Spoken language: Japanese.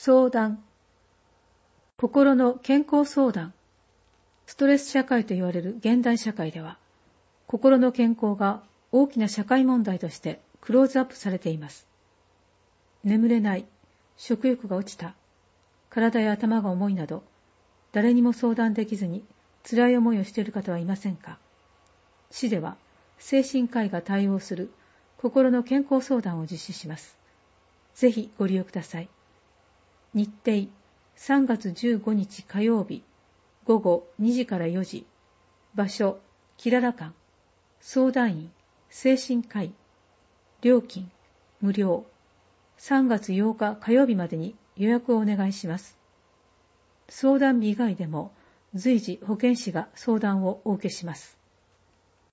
相談。心の健康相談。ストレス社会と言われる現代社会では、心の健康が大きな社会問題としてクローズアップされています。眠れない、食欲が落ちた、体や頭が重いなど、誰にも相談できずに辛い思いをしている方はいませんか？市では精神科医が対応する心の健康相談を実施します。ぜひご利用ください。日程3月15日火曜日午後2時から4時。場所キララ館。相談員精神科医。料金無料。3月8日火曜日までに予約をお願いします。相談日以外でも随時保健師が相談をお受けします。